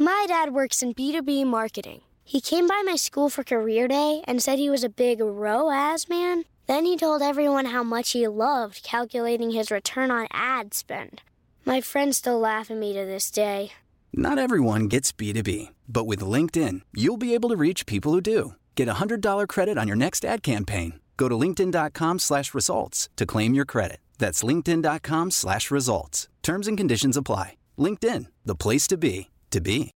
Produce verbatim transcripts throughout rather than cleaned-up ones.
My dad works in B two B marketing. He came by my school for career day and said he was a big R O A S man. Then he told everyone how much he loved calculating his return on ad spend. My friends still laugh at me to this day. Not everyone gets B two B, but with LinkedIn, you'll be able to reach people who do. Get a one hundred dollars credit on your next ad campaign. Go to linkedin.com slash results to claim your credit. That's linkedin.com slash results. Terms and conditions apply. LinkedIn, the place to be, to be.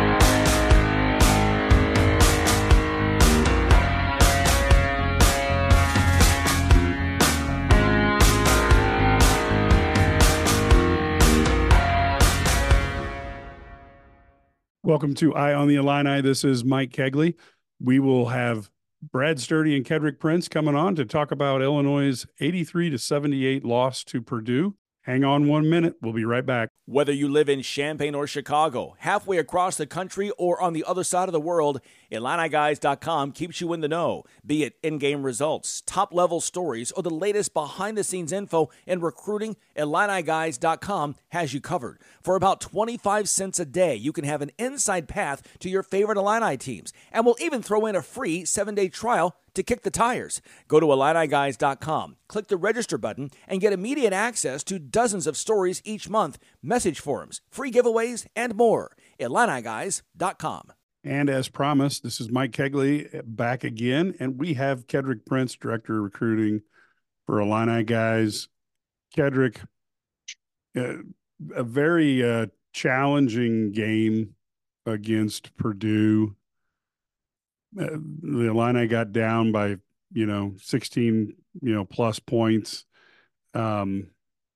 Welcome to Eye on the Illini. This is Mike Kegley. We will have Brad Sturdy and Kedrick Prince coming on to talk about Illinois' eighty-three to seventy-eight loss to Purdue. Hang on one minute. We'll be right back. Whether you live in Champaign or Chicago, halfway across the country, or on the other side of the world, Illini Guys dot com keeps you in the know. Be it in-game results, top-level stories, or the latest behind-the-scenes info in recruiting, Illini Guys dot com has you covered. For about twenty-five cents a day, you can have an inside path to your favorite Illini teams, and we'll even throw in a free seven-day trial to kick the tires. Go to Illini Guys dot com, click the register button, and get immediate access to dozens of stories each month, message forums, free giveaways, and more. Illini Guys dot com. And as promised, this is Mike Kegley back again, and we have Kedrick Prince, Director of Recruiting for Illini Guys. Kedrick, uh, a very uh, challenging game against Purdue. Uh, the Illini got down by, you know, sixteen, you know, plus points. Um,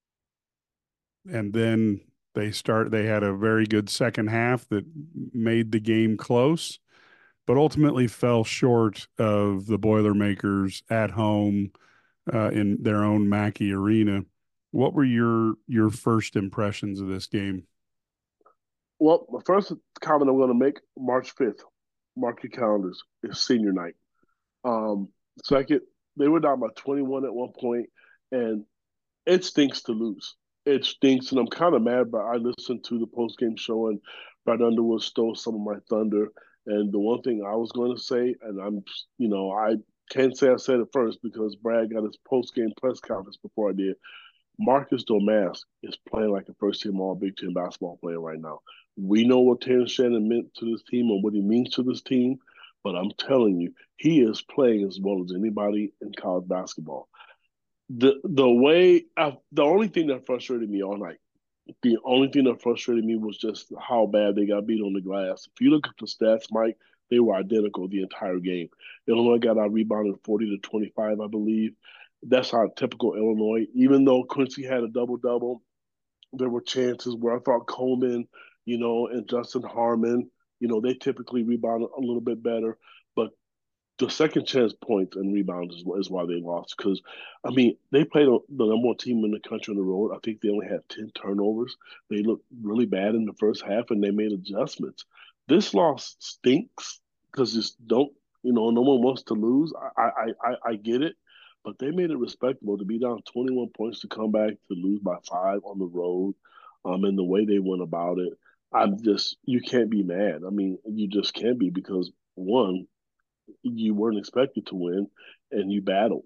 and then they start, they had a very good second half that made the game close, but ultimately fell short of the Boilermakers at home uh, in their own Mackey Arena. What were your, your first impressions of this game? Well, the first comment I'm going to make, March fifth. Mark your calendars. It's senior night. Um, second, they were down by twenty-one at one point, and it stinks to lose. It stinks, and I'm kind of mad, but I listened to the post-game show, and Brad Underwood stole some of my thunder. And the one thing I was going to say, and I'm, you know, I can't say I said it first because Brad got his post-game press conference before I did. Marcus Domask is playing like a first-team All-Big Ten basketball player right now. We know what Terrence Shannon meant to this team and what he means to this team, but I'm telling you, he is playing as well as anybody in college basketball. The the way I, the only thing that frustrated me all night, the only thing that frustrated me was just how bad they got beat on the glass. If you look at the stats, Mike, they were identical the entire game. Illinois got out rebounded forty to twenty-five, I believe. That's how typical Illinois. Even though Quincy had a double double, there were chances where I thought Coleman, you know, and Justin Harmon, you know, they typically rebound a little bit better. But the second chance points and rebounds is, is why they lost. Because, I mean, they played the number one team in the country on the road. I think they only had ten turnovers. They looked really bad in the first half, and they made adjustments. This loss stinks because just don't, you know, no one wants to lose. I, I, I, I get it. But they made it respectable to be down twenty-one points to come back to lose by five on the road, um, and the way they went about it. I'm just, you can't be mad. I mean, you just can't be because, one, you weren't expected to win, and you battled.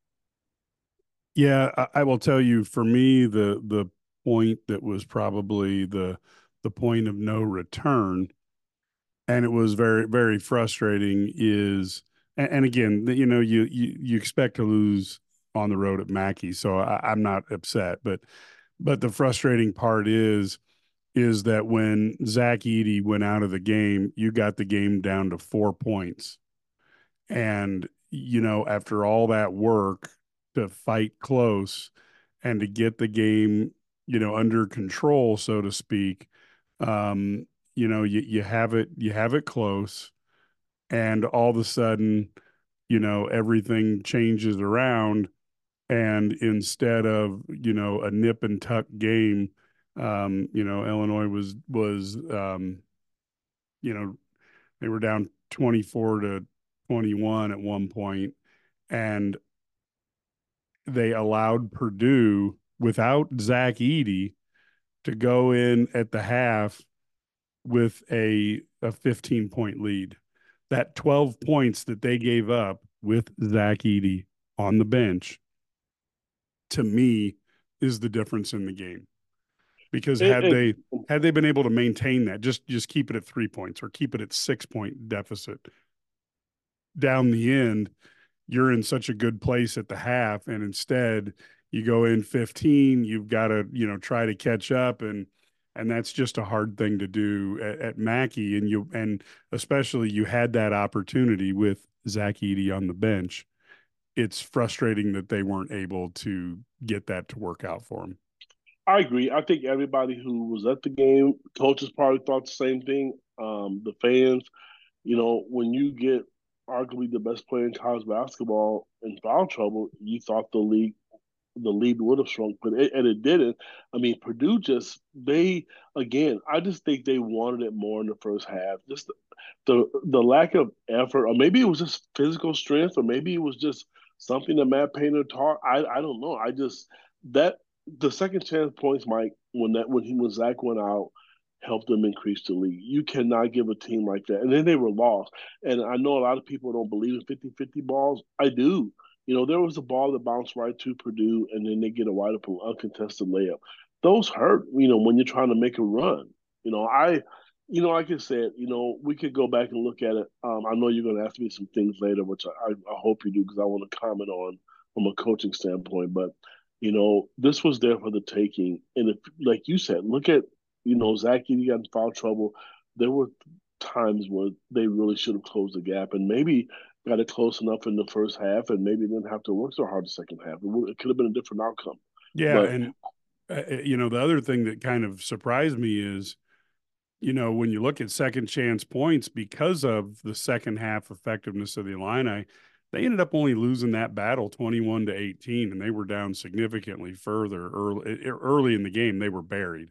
Yeah, I, I will tell you, for me, the the point that was probably the the point of no return, and it was very, very frustrating, is – and again, you know, you, you you expect to lose on the road at Mackey, so I, I'm not upset. But but the frustrating part is is that when Zach Edey went out of the game, you got the game down to four points, and you know, after all that work to fight close and to get the game, you know, under control, so to speak, um, you know, you you have it you have it close. And all of a sudden, you know, everything changes around. And instead of, you know, a nip and tuck game, um, you know, Illinois was, was um, you know, they were down twenty-four to twenty-one at one point, and they allowed Purdue, without Zach Edey, to go in at the half with a a fifteen point lead. That twelve points that they gave up with Zach Edey on the bench, to me, is the difference in the game. Because It, had it, they had they been able to maintain that, just just keep it at three points or keep it at six point deficit down the end, you're in such a good place at the half, and instead you go in fifteen, you've got to, you know, try to catch up, and and that's just a hard thing to do at, at Mackey, and you and especially you had that opportunity with Zach Edey on the bench. It's frustrating that they weren't able to get that to work out for him. I agree. I think everybody who was at the game, coaches probably thought the same thing. Um, the fans, you know, when you get arguably the best player in college basketball in foul trouble, you thought the league the lead would have shrunk, but it, and it didn't. I mean, Purdue just they again. I just think they wanted it more in the first half. Just the the, the lack of effort, or maybe it was just physical strength, or maybe it was just something that Matt Painter taught. I I don't know. I just that the second chance points, Mike, when that when he when Zach went out, helped them increase the lead. You cannot give a team like that. And then they were lost. And I know a lot of people don't believe in fifty-fifty balls. I do. You know, there was a ball that bounced right to Purdue, and then they get a wide open uncontested layup. Those hurt, you know, when you're trying to make a run. You know, I, you know, like I said, you know, we could go back and look at it. Um, I know you're going to ask me some things later, which I, I hope you do, because I want to comment on from a coaching standpoint. But, you know, this was there for the taking. And if, like you said, look at, you know, Zach Edey got in foul trouble. There were times where they really should have closed the gap, and maybe got it close enough in the first half, and maybe didn't have to work so hard the second half. It, would, it could have been a different outcome. Yeah, But and uh, you know, the other thing that kind of surprised me is, you know, when you look at second chance points, because of the second half effectiveness of the Illini, they ended up only losing that battle twenty-one to eighteen, and they were down significantly further early early in the game. They were buried.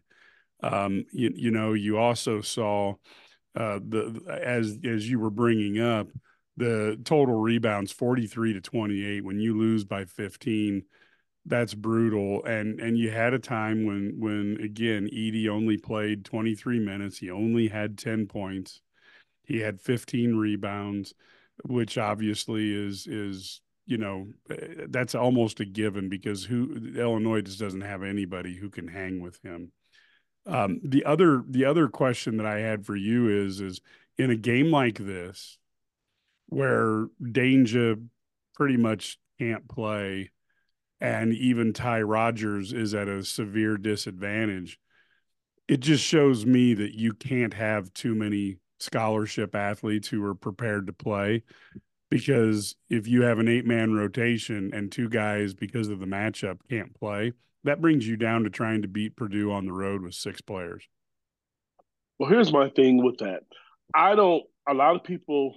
Um, you, you know, you also saw uh, the as as you were bringing up, the total rebounds forty-three to twenty-eight. When you lose by fifteen, that's brutal. And and you had a time when when again Edey only played twenty-three minutes. He only had ten points. He had fifteen rebounds, which obviously is is you know, that's almost a given, because who Illinois just doesn't have anybody who can hang with him. Um, the other the other question that I had for you is is in a game like this, where Danger pretty much can't play, and even Ty Rodgers is at a severe disadvantage, it just shows me that you can't have too many scholarship athletes who are prepared to play, because if you have an eight-man rotation and two guys, because of the matchup, can't play, that brings you down to trying to beat Purdue on the road with six players. Well, here's my thing with that. I don't, a lot of people,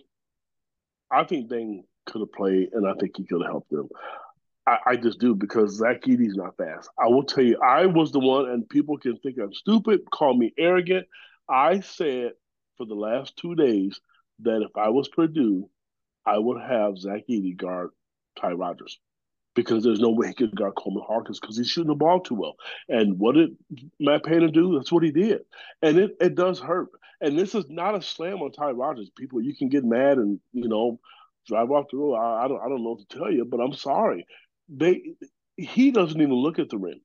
I think Dane could have played, and I think he could have helped them. I, I just do, because Zach Edey's not fast. I will tell you, I was the one, and people can think I'm stupid, call me arrogant. I said for the last two days that if I was Purdue, I would have Zach Edey guard Ty Rodgers, because there's no way he could guard Coleman Hawkins, because he's shooting the ball too well. And what did Matt Painter do? That's what he did. And it, it does hurt. And this is not a slam on Ty Rodgers. People, you can get mad and, you know, drive off the road. I, I don't I don't know what to tell you, but I'm sorry. They he doesn't even look at the rim.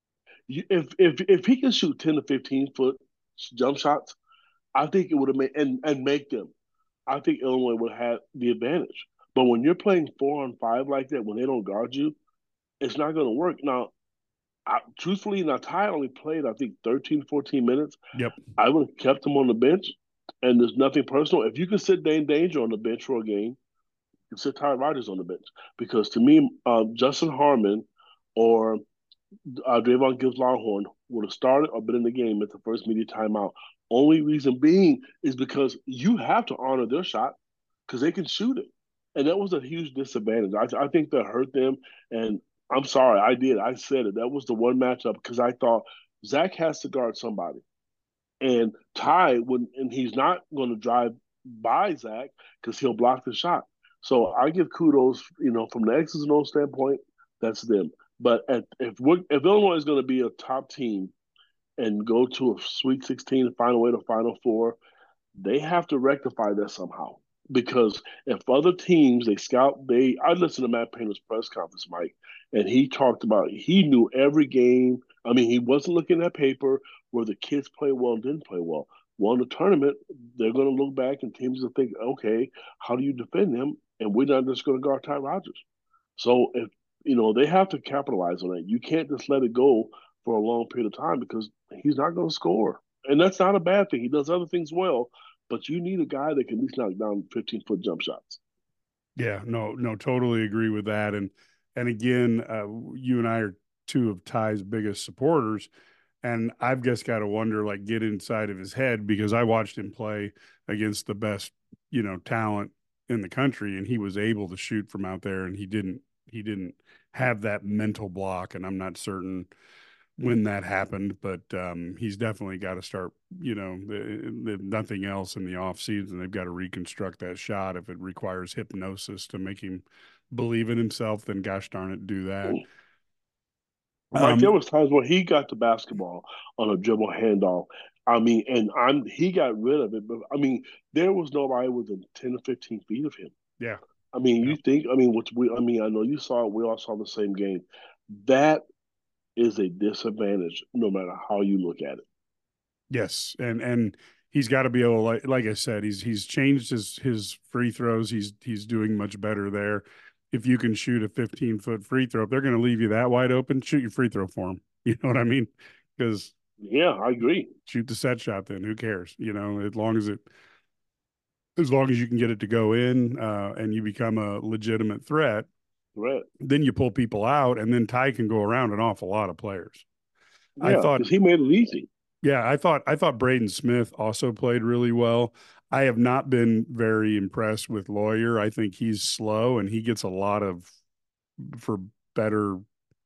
If if if he can shoot ten to fifteen foot jump shots, I think it would have made and, and make them. I think Illinois would have had the advantage. But when you're playing four on five like that, when they don't guard you, it's not going to work. Now, I, truthfully, now Ty only played, I think, thirteen, fourteen minutes. Yep. I would have kept him on the bench, and there's nothing personal. If you can sit Dane Danger on the bench for a game, you can sit Ty Rodgers on the bench. Because to me, uh, Justin Harmon or uh, Draymond Gibbs Longhorn would have started or been in the game at the first media timeout. Only reason being is because you have to honor their shot, because they can shoot it. And that was a huge disadvantage. I, I think that hurt them. And I'm sorry, I did. I said it. That was the one matchup, because I thought Zach has to guard somebody. And Ty, when and he's not going to drive by Zach, because he'll block the shot. So I give kudos, you know, from the X's and O's standpoint, that's them. But at, if we're, if Illinois is going to be a top team and go to a Sweet sixteen and find a way to Final Four, they have to rectify that somehow. Because if other teams they scout, they I listened to Matt Painter's press conference, Mike, and he talked about he knew every game. I mean, he wasn't looking at paper where the kids play well and didn't play well. Well, in the tournament, they're going to look back and teams will think, okay, how do you defend him? And we're not just going to guard Ty Rodgers. So if you know they have to capitalize on it. You can't just let it go for a long period of time because he's not going to score, and that's not a bad thing. He does other things well, but you need a guy that can at least knock down fifteen foot jump shots. Yeah, no, no, totally agree with that. And and again, uh, you and I are two of Ty's biggest supporters, and I've just got to wonder, like, get inside of his head because I watched him play against the best, you know, talent in the country, and he was able to shoot from out there, and he didn't he didn't have that mental block, and I'm not certain when that happened, but um, he's definitely got to start, you know, if nothing else in the off season, they've got to reconstruct that shot. If it requires hypnosis to make him believe in himself, then gosh darn it, do that. Mike, there Um, was times where he got the basketball on a dribble handoff. I mean, and I'm he got rid of it, but I mean, there was nobody within ten or fifteen feet of him. yeah, I mean, yeah, you think, I mean, what's we, I mean, I know you saw it. We all saw the same game. That is a disadvantage, no matter how you look at it. yes, and and he's got to be able, like like I said, he's he's changed his his free throws. He's he's doing much better there. If you can shoot a fifteen foot free throw, if they're going to leave you that wide open, shoot your free throw for them. You know what I mean? Because Yeah, I agree. shoot the set shot. Then who cares? You know, as long as it as long as you can get it to go in uh, and you become a legitimate threat, Right. then you pull people out, and then Ty can go around an awful lot of players. I Yeah, thought, because he made it easy. yeah, I thought, I thought Braden Smith also played really well. I have not been very impressed with Lawyer. I think he's slow, and he gets a lot of, for better,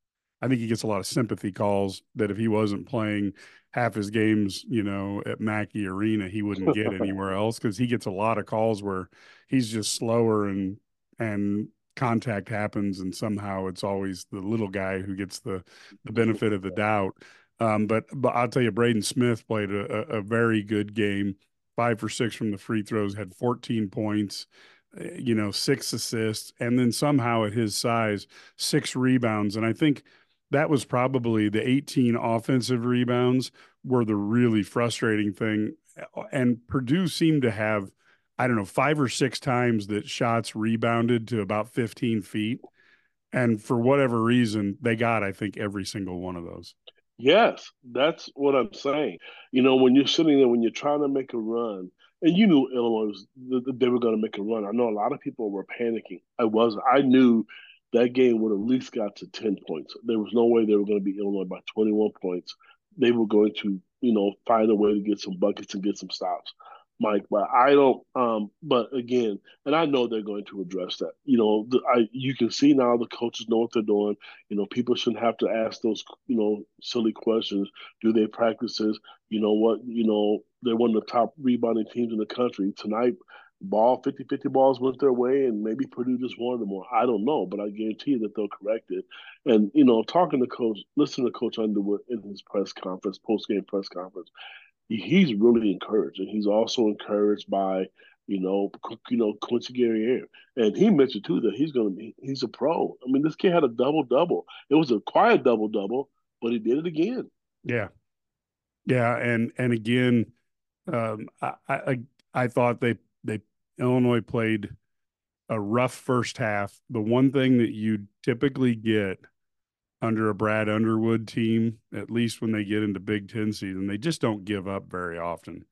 I think he gets a lot of sympathy calls that if he wasn't playing half his games, you know, at Mackey Arena, he wouldn't get anywhere else because he gets a lot of calls where he's just slower and and contact happens and somehow it's always the little guy who gets the the benefit of the doubt. Um, but but I'll tell you, Braden Smith played a, a, a very good game, five for six from the free throws, had fourteen points, uh, you know, six assists, and then somehow at his size, six rebounds. And I think that was probably the eighteen offensive rebounds were the really frustrating thing. And Purdue seemed to have, I don't know, five or six times that shots rebounded to about fifteen feet. And for whatever reason, they got, I think, every single one of those. Yes, that's what I'm saying. You know, when you're sitting there, when you're trying to make a run, and you knew Illinois was they were going to make a run. I know a lot of people were panicking. I was. I knew that game would at least got to ten points. There was no way they were going to beat Illinois by twenty-one points. They were going to, you know, find a way to get some buckets and get some stops, Mike. But I don't. Um, but again, and I know they're going to address that. You know, the, I you can see now the coaches know what they're doing. You know, people shouldn't have to ask those, you know, silly questions. Do they practice this? You know what? You know, they're one of the top rebounding teams in the country. Tonight, ball fifty fifty balls went their way, and maybe Purdue just wanted more. I don't know, but I guarantee you that they'll correct it. And, you know, talking to Coach, listening to Coach Underwood in his press conference, post game press conference, he, he's really encouraged. And he's also encouraged by, you know, you know, Quincy Guerriere. And he mentioned too that he's gonna be he's a pro. I mean, this kid had a double double. It was a quiet double double, but he did it again. Yeah. Yeah. And, and again, um, I, I, I thought they, they, Illinois played a rough first half. The one thing that you typically get under a Brad Underwood team, at least when they get into Big Ten season, they just don't give up very often.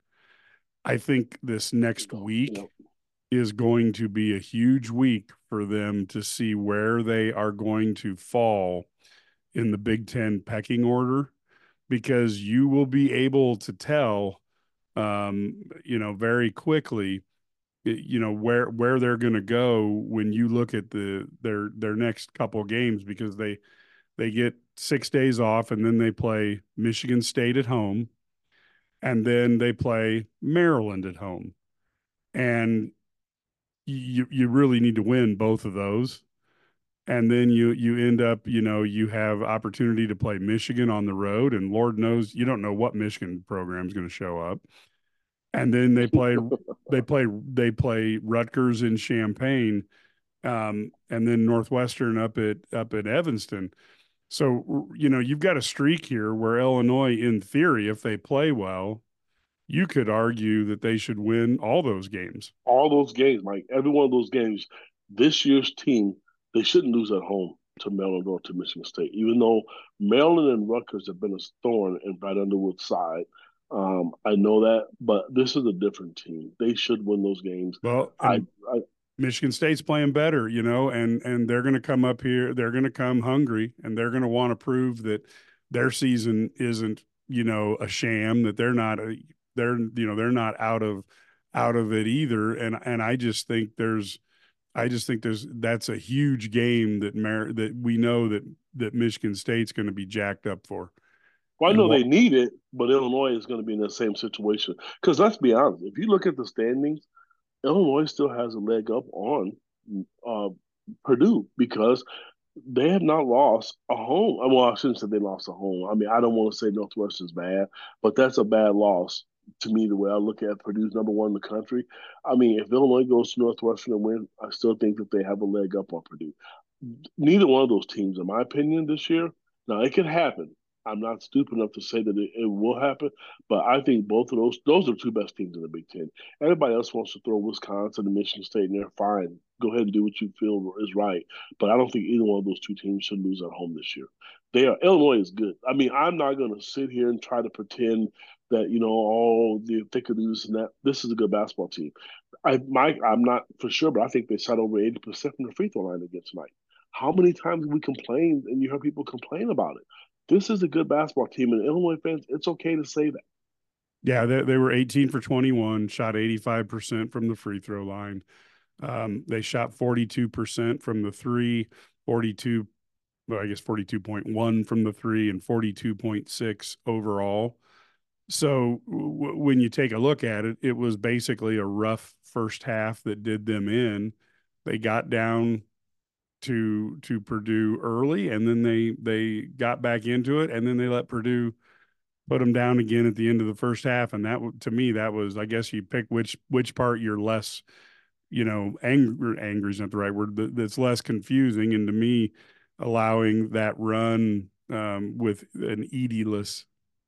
I think this next You week know, is going to be a huge week for them to see where they are going to fall in the Big Ten pecking order, because you will be able to tell, um, you know, very quickly, you know, where where they're going to go when you look at the their their next couple games, because they they get six days off and then they play Michigan State at home and then they play Maryland at home. And you you really need to win both of those. And then you you end up, you know, you have opportunity to play Michigan on the road, and Lord knows you don't know what Michigan program is going to show up. And then they play they play they play Rutgers in Champaign, um, and then Northwestern up at up at Evanston. So, you know, you've got a streak here where Illinois, in theory, if they play well, you could argue that they should win all those games. All those games, Mike, every one of those games, this year's team, they shouldn't lose at home to Maryland or to Michigan State, even though Maryland and Rutgers have been a thorn in Brad Underwood's side. Um, I know that, but this is a different team. They should win those games. Well, I, I Michigan State's playing better, you know, and and they're going to come up here. They're going to come hungry, and they're going to want to prove that their season isn't, you know, a sham. That they're not a, they're you know they're not out of out of it either. And and I just think there's, I just think there's that's a huge game that Mar- that we know that that Michigan State's going to be jacked up for. Well, I And know what, they need it, but Illinois is going to be in the same situation. Because let's be honest, if you look at the standings, Illinois still has a leg up on uh, Purdue because they have not lost a home. Well, I shouldn't say they lost a home. I mean, I don't want to say Northwestern's bad, but that's a bad loss to me, the way I look at Purdue's number one in the country. I mean, if Illinois goes to Northwestern and win, I still think that they have a leg up on Purdue. Neither one of those teams, in my opinion, this year, now it could happen. I'm not stupid enough to say that it, it will happen, but I think both of those those are the two best teams in the Big Ten. Everybody else wants to throw Wisconsin and Michigan State in there. Fine, go ahead and do what you feel is right. But I don't think either one of those two teams should lose at home this year. They are Illinois is good. I mean, I'm not going to sit here and try to pretend that you know all the thick of this and that. This is a good basketball team. I Mike, I'm not for sure, but I think they shot over eighty percent from the free throw line against tonight. How many times have we complained and you heard people complain about it? This is a good basketball team, and Illinois fans, it's okay to say that. yeah, they, they were eighteen for twenty-one, shot eighty-five percent from the free throw line. Um, they shot forty-two percent from the three, forty-two, well, I guess forty-two point one from the three, and forty-two point six overall. So w- when you take a look at it, it was basically a rough first half that did them in. They got down to to Purdue early, and then they they got back into it, and then they let Purdue put them down again at the end of the first half. And that, to me, that was, I guess you pick which which part you're less, you know, angry. Angry is not the right word, but that's less confusing. And to me, allowing that run um, with an Edey-less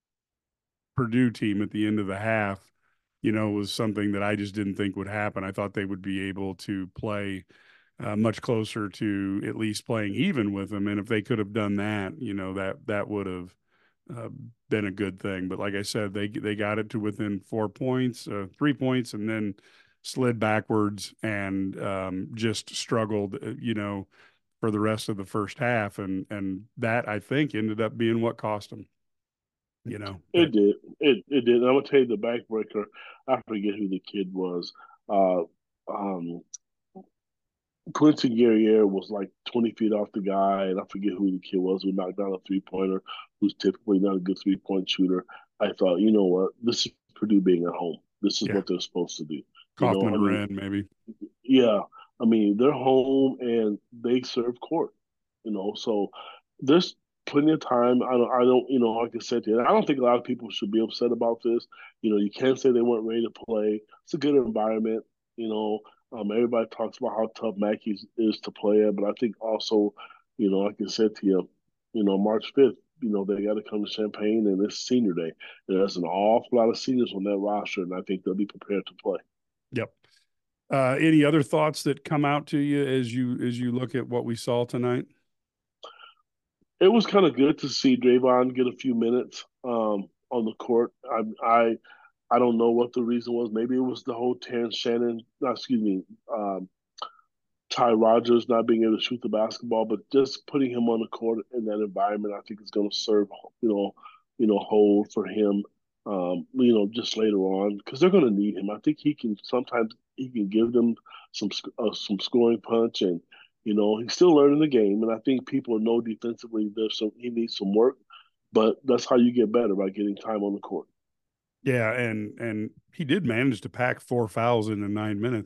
Purdue team at the end of the half, you know, was something that I just didn't think would happen. I thought they would be able to play uh, much closer to at least playing even with them. And if they could have done that, you know, that that would have uh, been a good thing. But like I said, they they got it to within four points, uh, three points, and then slid backwards and um, just struggled, uh, you know, for the rest of the first half. And and that, I think, ended up being what cost them. You know, It that, did. It it did. And I'm gonna tell you the backbreaker. I forget who the kid was. Uh, um, Quincy Guerriere was like twenty feet off the guy, and I forget who the kid was who knocked down a three pointer, who's typically not a good three point shooter. I thought, you know what, this is Purdue being at home. This is yeah, what they're supposed to do. You know, Kaufman I mean, Wren, maybe. yeah, I mean, they're home and they serve court. You know, so there's plenty of time. I don't, I don't, you know, like I said, to you, I don't think a lot of people should be upset about this. You know, you can't say they weren't ready to play. It's a good environment. You know, um, everybody talks about how tough Mackey is to play at, but I think also, you know, like I said to you, you know, March fifth, you know, they got to come to Champaign and it's senior day. There's an awful lot of seniors on that roster, and I think they'll be prepared to play. Yep. Uh, any other thoughts that come out to you as you as you look at what we saw tonight? It was kind of good to see Draymond get a few minutes um, on the court. I, I I don't know what the reason was. Maybe it was the whole Terrence Shannon, no, excuse me, um, Ty Rogers not being able to shoot the basketball, but just putting him on the court in that environment, I think is going to serve, you know, you know, hold for him, um, you know, just later on because they're going to need him. I think he can sometimes he can give them some uh, some scoring punch, and you know, he's still learning the game. And I think people know defensively there's some he needs some work, but that's how you get better by getting time on the court. Yeah, and and he did manage to pack four fouls into nine minutes.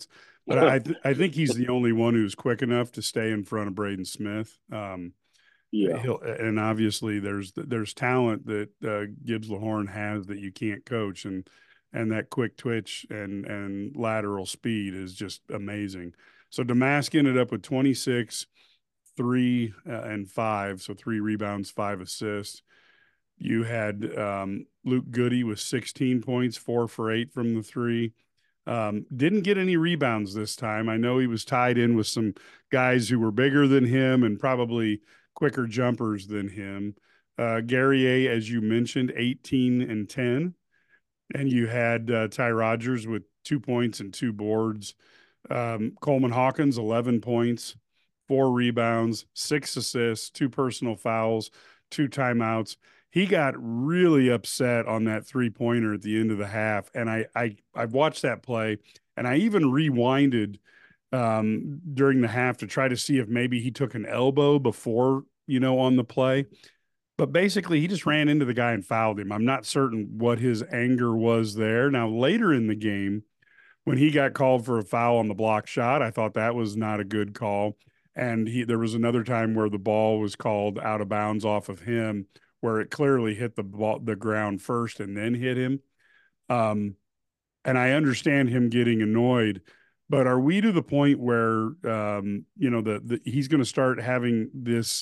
But I th- I think he's the only one who's quick enough to stay in front of Braden Smith. Um, Yeah. he'll and obviously there's there's talent that uh, Gibbs Lahorn has that you can't coach, and and that quick twitch and and lateral speed is just amazing. So Damask ended up with twenty-six, three, uh, and five, so three rebounds, five assists. You had um, Luke Goody with sixteen points, four for eight from the three. Um, didn't get any rebounds this time. I know he was tied in with some guys who were bigger than him and probably quicker jumpers than him. Uh, Guerrier, as you mentioned, eighteen and ten. And you had uh, Ty Rodgers with two points and two boards. Um, Coleman Hawkins, eleven points, four rebounds, six assists, two personal fouls, two timeouts. He got really upset on that three pointer at the end of the half. And I, I, I've watched that play, and I even rewinded um, during the half to try to see if maybe he took an elbow before, you know, on the play. But basically, he just ran into the guy and fouled him. I'm not certain what his anger was there. Now, later in the game, when he got called for a foul on the block shot, I thought that was not a good call. And he there was another time where the ball was called out of bounds off of him, where it clearly hit the ball, the ground first and then hit him. Um, and I understand him getting annoyed, but are we to the point where um, you know the, the he's going to start having this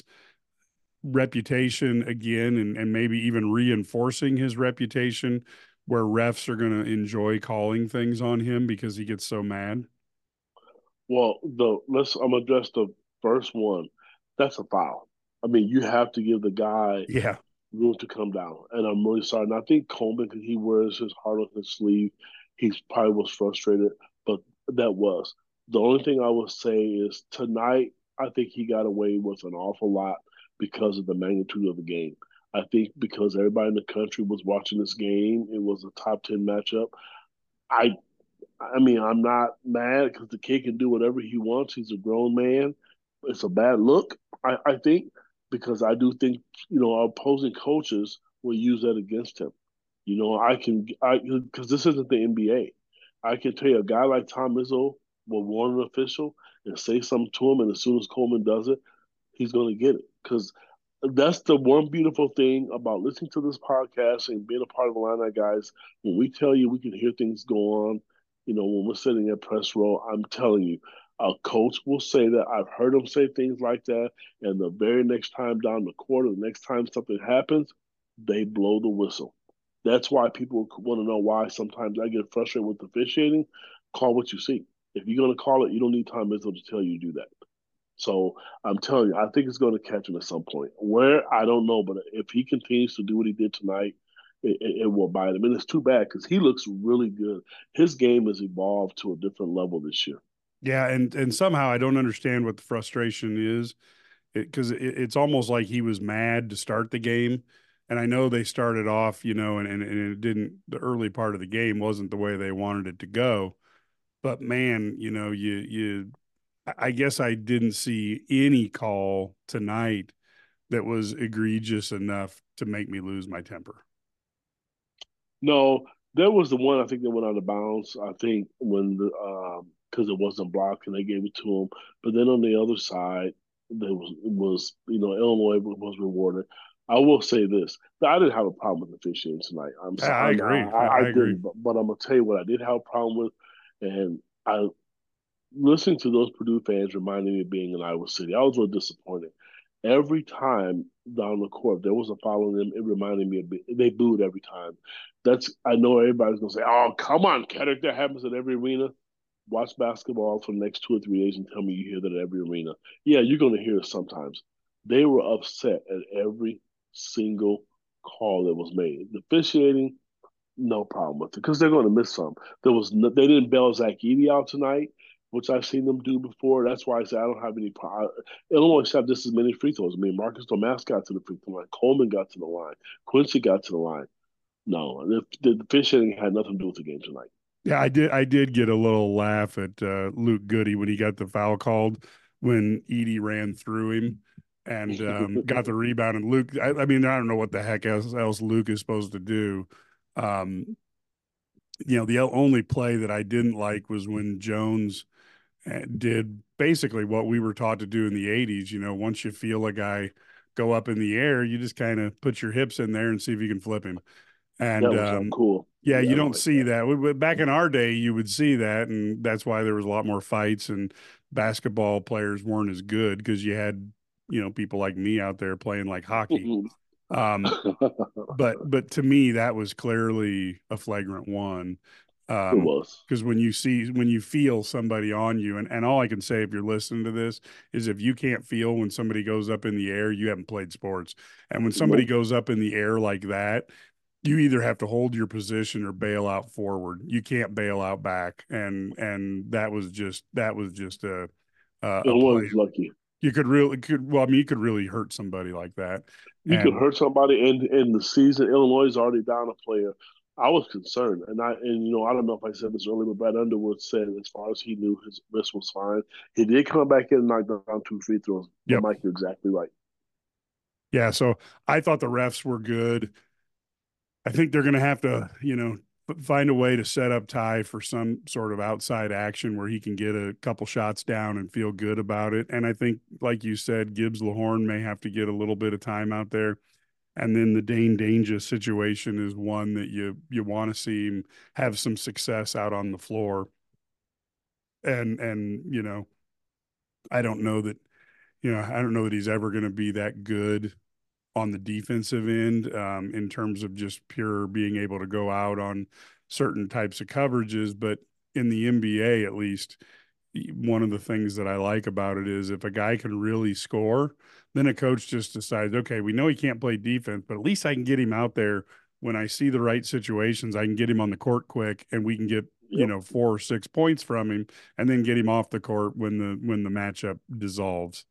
reputation again, and, and maybe even reinforcing his reputation, where refs are going to enjoy calling things on him because he gets so mad? Well, the let's I'm gonna address the first one. That's a foul. I mean, you have to give the guy Yeah. room to come down. And I'm really sorry. And I think Coleman, because he wears his heart on his sleeve, he probably was frustrated, but that was. The only thing I would say is tonight, I think he got away with an awful lot because of the magnitude of the game. I think because everybody in the country was watching this game, it was a top ten matchup. I I mean, I'm not mad because the kid can do whatever he wants. He's a grown man. It's a bad look, I, I think, because I do think, you know, our opposing coaches will use that against him. You know, I can, I because this isn't the N B A. I can tell you a guy like Tom Izzo will warn an official and say something to him, and as soon as Coleman does it, he's going to get it. Because that's the one beautiful thing about listening to this podcast and being a part of the Line Out Guys. When we tell you we can hear things go on, you know, when we're sitting in press row, I'm telling you, a coach will say that. I've heard him say things like that. And the very next time down the court, or the next time something happens, they blow the whistle. That's why people want to know why sometimes I get frustrated with officiating. Call what you see. If you're going to call it, you don't need Tom Izzo to tell you to do that. So I'm telling you, I think it's going to catch him at some point. Where, I don't know, but if he continues to do what he did tonight, it, it, it will bite him. And it's too bad because he looks really good. His game has evolved to a different level this year. Yeah, and and somehow I don't understand what the frustration is, because it, it, it's almost like he was mad to start the game. And I know they started off, you know, and, and, and it didn't, the early part of the game wasn't the way they wanted it to go. But man, you know, you, you, I guess I didn't see any call tonight that was egregious enough to make me lose my temper. No, there was the one I think that went out of bounds. I think when the um because it wasn't blocked and they gave it to him. But then on the other side, there was was you know Illinois was rewarded. I will say this: I didn't have a problem with officiating tonight. I'm I, sorry, I I'm, agree. I, I, I I agree. didn't, but, but I'm gonna tell you what I did have a problem with, and I listening to those Purdue fans reminded me of being in Iowa City. I was real disappointed. Every time down the court there was a foul on them, it reminded me of they booed every time. That's I know everybody's gonna say, "Oh, come on, Kedrick, that happens at every arena." Watch basketball for the next two or three days and tell me you hear that at every arena. Yeah, you're gonna hear it sometimes. They were upset at every single call that was made. The officiating, no problem with it because they're going to miss some. There was no, they didn't bail Zach Edey out tonight, which I've seen them do before. That's why I say I don't have any problem. Illinois have just as many free throws. I mean, Marcus Domask got to the free throw line, Coleman got to the line, Quincy got to the line. No, the, the, the officiating had nothing to do with the game tonight. Yeah, I did. I did get a little laugh at uh, Luke Goody when he got the foul called when Edey ran through him and um, got the rebound. And Luke, I, I mean, I don't know what the heck else, else Luke is supposed to do. Um, you know, the only play that I didn't like was when Jones and did basically what we were taught to do in the eighties. You know, once you feel a guy go up in the air, you just kind of put your hips in there and see if you can flip him. And That was so um, cool. yeah, Yeah, you I don't like see that. that. Back in our day, you would see that, and that's why there was a lot more fights, and basketball players weren't as good because you had, you know, people like me out there playing like hockey. Mhm. Um, but but to me, that was clearly a flagrant one. It Um, was. because when you see when you feel somebody on you, and, and all I can say if you're listening to this is if you can't feel when somebody goes up in the air, you haven't played sports. And when somebody Nope. goes up in the air like that, you either have to hold your position or bail out forward. You can't bail out back. And and that was just that was just a a, a play. Illinois is lucky. You could really could well, I mean, you could really hurt somebody like that. You could And hurt somebody in in the season. Illinois is already down a player. I was concerned, and I and you know I don't know if I said this earlier, but Brad Underwood said as far as he knew his wrist was fine. He did come back in and knock down two free throws. But yep, Mike, you're exactly right. yeah. So I thought the refs were good. I think they're going to have to, you know, find a way to set up Ty for some sort of outside action where he can get a couple shots down and feel good about it. And I think, like you said, Gibbs Lahorn may have to get a little bit of time out there. And then the Dane Danger situation is one that you you want to see him have some success out on the floor. And and you know, I don't know that you know I don't know that he's ever going to be that good on the defensive end um, in terms of just pure being able to go out on certain types of coverages. But in the N B A, at least, one of the things that I like about it is if a guy can really score, then a coach just decides, okay, we know he can't play defense, but at least I can get him out there when I see the right situations. I can get him on the court quick, and we can get you Yep, know four or six points from him, and then get him off the court when the when the matchup dissolves.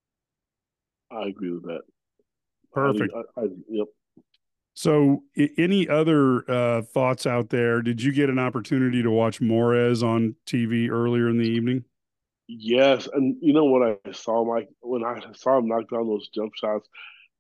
I agree with that. I, Perfect. I, I yep. So, any other uh, thoughts out there? Did you get an opportunity to watch Morez on T V earlier in the evening? Yes, and you know what I saw, Mike, when I saw him knock down those jump shots,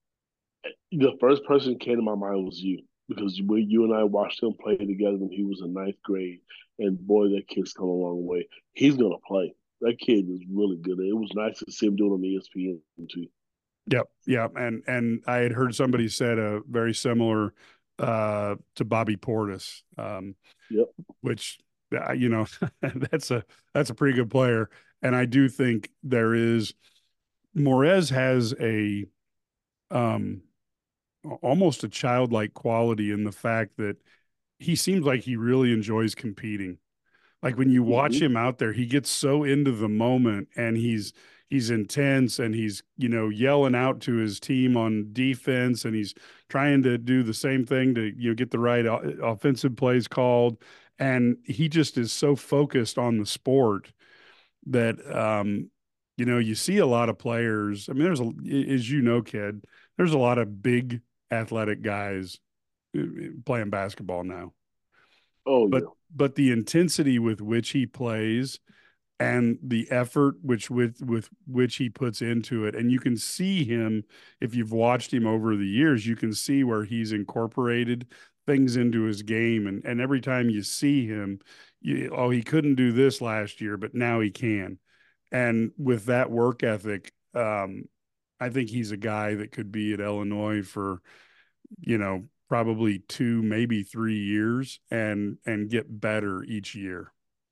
the first person that came to my mind was you because we, you and I watched him play together when he was in ninth grade, and boy, that kid's come a long way. He's gonna play. That kid is really good. It was nice to see him doing on the E S P N too. Yep, yep. And and I had heard somebody said a very similar uh, to Bobby Portis, um, Yep. which uh, you know that's a that's a pretty good player. And I do think there is Morez has a um, almost a childlike quality in the fact that he seems like he really enjoys competing. Like when you watch Mm-hmm. him out there, he gets so into the moment and he's he's intense and he's, you know, yelling out to his team on defense and he's trying to do the same thing to, you know, get the right o- offensive plays called. And he just is so focused on the sport that um, you know, you see a lot of players. I mean, there's a as you know, kid, there's a lot of big athletic guys uh, playing basketball now. Oh But yeah. but the intensity with which he plays and the effort which with with which he puts into it, and you can see him if you've watched him over the years, you can see where he's incorporated things into his game, and and every time you see him, you, oh, he couldn't do this last year, but now he can. And with that work ethic, um, I think he's a guy that could be at Illinois for, you know, probably two, maybe three years and and get better each year.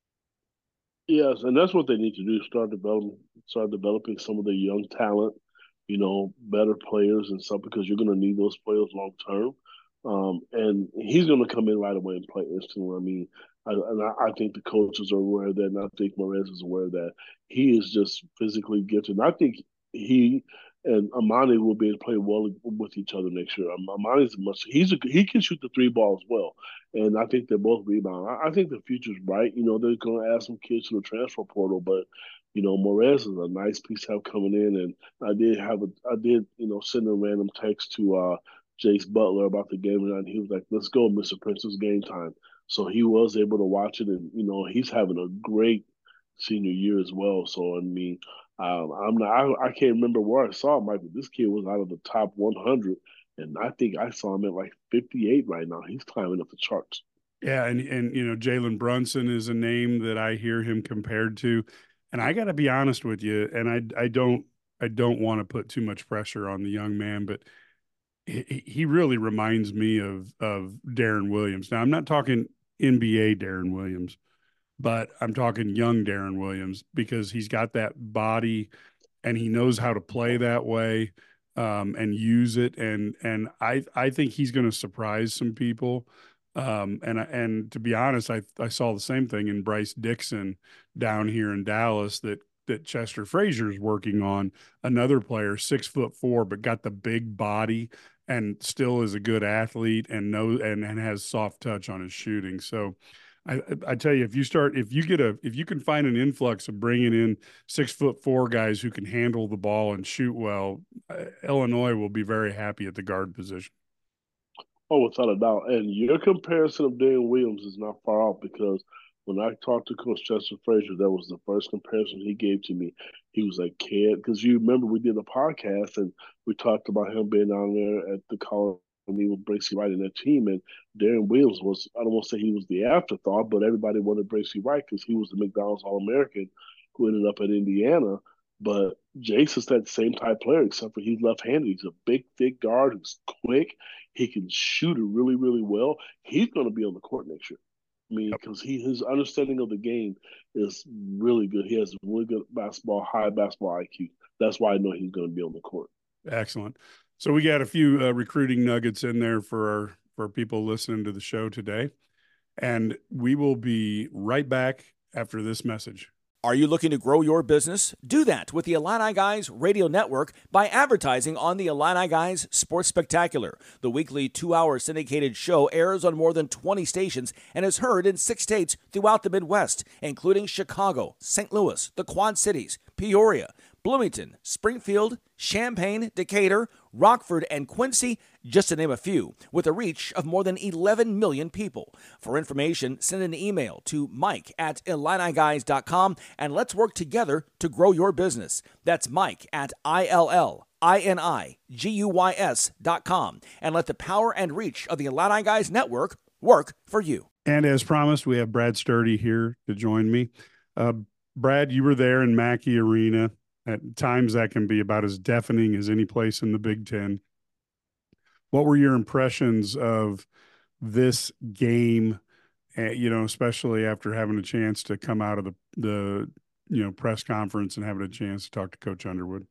Yes, and that's what they need to do: start developing, start developing some of the young talent. You know, better players and stuff because you're going to need those players long term. Um, and he's going to come in right away and play instantly. I mean, I, and I, I think the coaches are aware of that, and I think Morez is aware of that. He is just physically gifted. And I think he and Amani will be able to play well with each other next year. Um, Amani's much he's a, he can shoot the three ball as well, and I think they're both rebound. I, I think the future's bright. You know, they're going to add some kids to the transfer portal, but you know, Morez is a nice piece to have coming in, and I did have a, I did, you know, send a random text to uh, Jace Butler about the game, and he was like, "Let's go, Mister Prince, it's game time." So he was able to watch it, and you know, he's having a great senior year as well. So I mean, um, I'm not, I, I can't remember where I saw him, Michael. This kid was out of the top one hundred, and I think I saw him at like fifty-eight right now. He's climbing up the charts. Yeah, and and you know, Jalen Brunson is a name that I hear him compared to. And I got to be honest with you, and I I don't I don't want to put too much pressure on the young man, but he, he really reminds me of of Darren Williams. Now, I'm not talking N B A Darren Williams, but I'm talking young Darren Williams because he's got that body and he knows how to play that way um, and use it. And and I I think he's going to surprise some people. Um, and and to be honest, I I saw the same thing in Bryce Dixon down here in Dallas that that Chester Frazier's working on. Another player, six foot four, but got the big body and still is a good athlete and knows and, and has soft touch on his shooting. So I, I tell you, if you start, if you get a, if you can find an influx of bringing in six foot four guys who can handle the ball and shoot well, uh, Illinois will be very happy at the guard position. Oh, without a doubt. And your comparison of Darren Williams is not far off because when I talked to Coach Chester Frazier, that was the first comparison he gave to me. He was like, kid, because you remember we did a podcast and we talked about him being down there at the college with Bracy Wright in that team. And Darren Williams was, I don't want to say he was the afterthought, but everybody wanted Bracy Wright because he was the McDonald's All-American who ended up at Indiana. But Jace is that same type player, except for he's left-handed. He's a big, thick guard who's quick. He can shoot it really, really well. He's going to be on the court next year. I mean, because he his understanding of the game is really good. He has really good basketball, high basketball I Q. That's why I know he's going to be on the court. Excellent. So we got a few uh, recruiting nuggets in there for our, for people listening to the show today, and we will be right back after this message. Are you looking to grow your business? Do that with the Illini Guys Radio Network by advertising on the Illini Guys Sports Spectacular. The weekly two-hour syndicated show airs on more than twenty stations and is heard in six states throughout the Midwest, including Chicago, Saint Louis, the Quad Cities, Peoria, Bloomington, Springfield, Champaign, Decatur, Rockford, and Quincy, just to name a few, with a reach of more than eleven million people. For information, send an email to mike at illini guys dot com and let's work together to grow your business. That's Mike at I L L I N I G U Y S dot com, and let the power and reach of the Illini Guys Network work for you. And as promised, we have Brad Sturdy here to join me. Uh, Brad, you were there in Mackey Arena. At times that can be about as deafening as any place in the Big Ten. What were your impressions of this game, uh, you know, especially after having a chance to come out of the, the you know, press conference and having a chance to talk to Coach Underwood?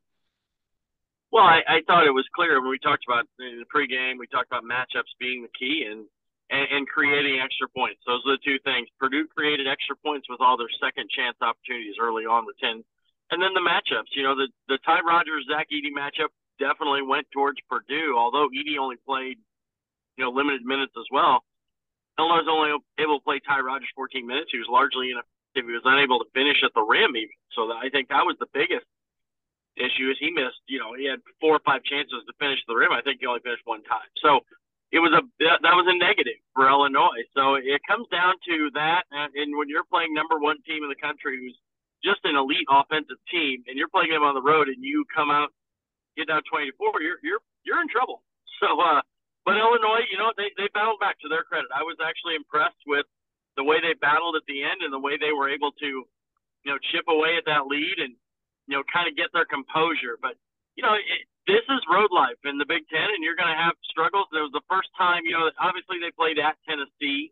Well, I, I thought it was clear when we talked about in the pregame, we talked about matchups being the key and, and, and creating extra points. Those are the two things. Purdue created extra points with all their second chance opportunities early on with ten. And then the matchups, you know, the, the Ty Rodgers, Zach Edey matchup definitely went towards Purdue, although Edey only played, you know, limited minutes as well. Illinois was only able to play Ty Rodgers fourteen minutes. He was largely ineffective. He was unable to finish at the rim even. So I think that was the biggest issue is he missed, you know, he had four or five chances to finish the rim. I think he only finished one time. So it was a, that was a negative for Illinois. So it comes down to that. And when you're playing number one team in the country who's just an elite offensive team, and you're playing them on the road, and you come out, get down twenty to four, you're you're you're in trouble. So, uh, but Illinois, you know, they they battled back. To their credit, I was actually impressed with the way they battled at the end and the way they were able to, you know, chip away at that lead and, you know, kind of get their composure. But you know, it, this is road life in the Big Ten, and you're going to have struggles. It was the first time, you know, obviously they played at Tennessee,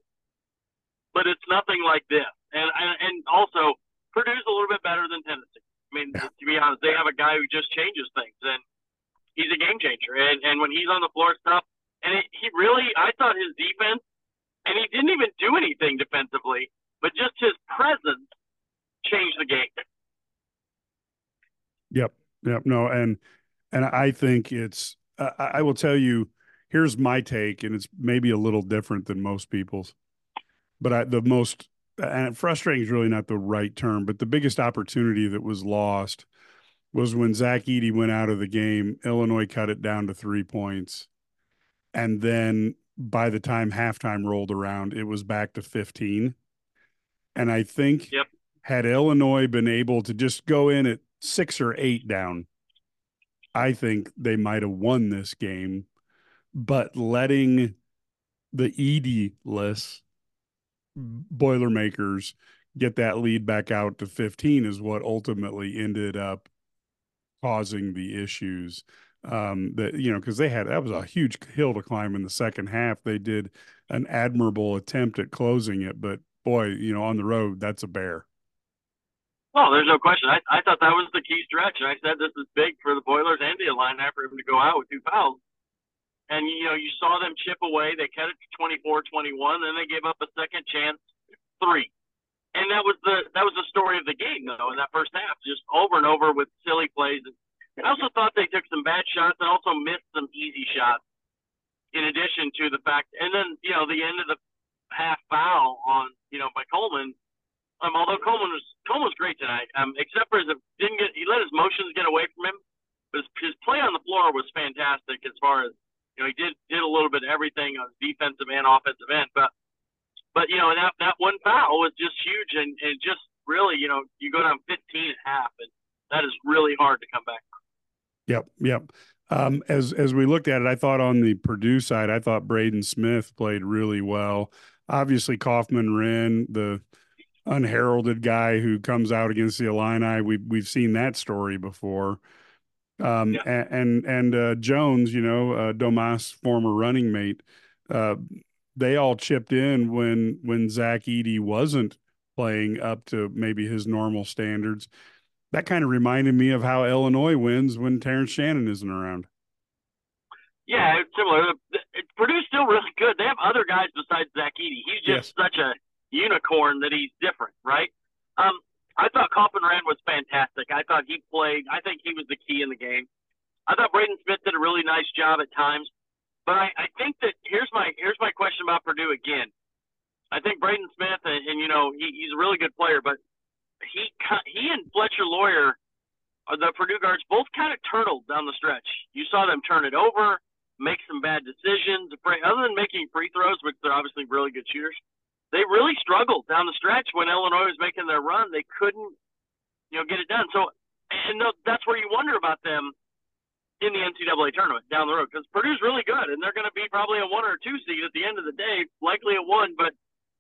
but it's nothing like this. And and, and also. Purdue's a little bit better than Tennessee. I mean, yeah. to be honest, they have a guy who just changes things, and he's a game changer. And and when he's on the floor, stuff. And it, he really, I thought his defense, and he didn't even do anything defensively, but just his presence changed the game. Yep, yep, no, and and I think it's. I, I will tell you, here's my take, and it's maybe a little different than most people's, but I the most. And frustrating is really not the right term, but the biggest opportunity that was lost was when Zach Edey went out of the game. Illinois cut it down to three points. And then by the time halftime rolled around, it was back to fifteen. And I think yep. had Illinois been able to just go in at six or eight down, I think they might have won this game. But letting the Edey-less Boilermakers get that lead back out to fifteen is what ultimately ended up causing the issues. Um, that, you know, because they had, that was a huge hill to climb in the second half. They did an admirable attempt at closing it, but boy, you know, on the road, that's a bear. Well, there's no question. I, I thought that was the key stretch, and I said this is big for the Boilers and the Illini for him to go out with two fouls. And, you know, you saw them chip away. They cut it to twenty-four twenty-one, then they gave up a second chance, three. And that was the that was the story of the game, though, in that first half, just over and over with silly plays. And I also thought they took some bad shots and also missed some easy shots in addition to the fact – and then, you know, the end of the half foul on, you know, by Coleman. Um, although Coleman was Coleman was great tonight, um, except for his didn't get he let his motions get away from him. But his, his play on the floor was fantastic as far as, you know, he did did a little bit of everything on defensive and offensive end. But but you know, that that one foul was just huge, and, and just really, you know, you go down fifteen at half, and that is really hard to come back from. Yep, yep. Um, as as we looked at it, I thought on the Purdue side, I thought Braden Smith played really well. Obviously, Kaufman Wren, the unheralded guy who comes out against the Illini. We've we've seen that story before. Um, yeah. and and uh, Jones, you know, uh, Domas' former running mate, uh, they all chipped in when when Zach Edey wasn't playing up to maybe his normal standards. That kind of reminded me of how Illinois wins when Terrence Shannon isn't around. Yeah, it's similar. Purdue's still really good. They have other guys besides Zach Edey. He's just yes. such a unicorn that he's different, right? Um, I thought Kaufman Wren was fantastic. I thought he played. I think he was the key in the game. I thought Braden Smith did a really nice job at times. But I, I think that here's my here's my question about Purdue again. I think Braden Smith, and, and you know, he, he's a really good player, but he he and Fletcher Lawyer, the Purdue guards, both kind of turtled down the stretch. You saw them turn it over, make some bad decisions. Other than making free throws, which they're obviously really good shooters, they really struggled down the stretch when Illinois was making their run. They couldn't, you know, get it done. So, and that's where you wonder about them in the N C double A tournament down the road, because Purdue's really good, and they're going to be probably a one or two seed at the end of the day, likely a one. But